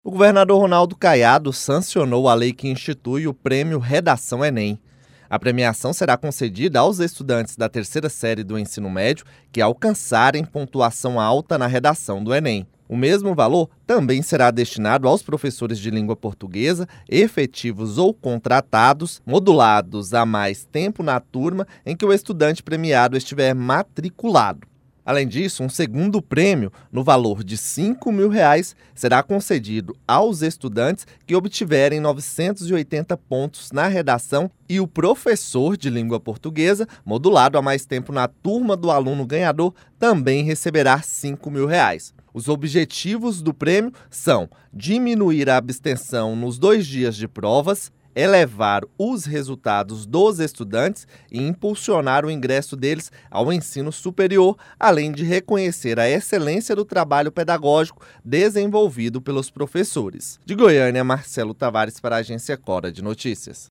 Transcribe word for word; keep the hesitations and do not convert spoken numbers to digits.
O governador Ronaldo Caiado sancionou a lei que institui o Prêmio Redação Enem. A premiação será concedida aos estudantes da terceira série do ensino médio que alcançarem pontuação alta na redação do Enem. O mesmo valor também será destinado aos professores de língua portuguesa, efetivos ou contratados, modulados a mais tempo na turma em que o estudante premiado estiver matriculado. Além disso, um segundo prêmio, no valor de cinco mil reais, será concedido aos estudantes que obtiverem novecentos e oitenta pontos na redação e o professor de língua portuguesa, modulado a mais tempo na turma do aluno ganhador, também receberá cinco mil reais. Os objetivos do prêmio são diminuir a abstenção nos dois dias de provas, elevar os resultados dos estudantes e impulsionar o ingresso deles ao ensino superior, além de reconhecer a excelência do trabalho pedagógico desenvolvido pelos professores. De Goiânia, Marcelo Tavares para a Agência Cora de Notícias.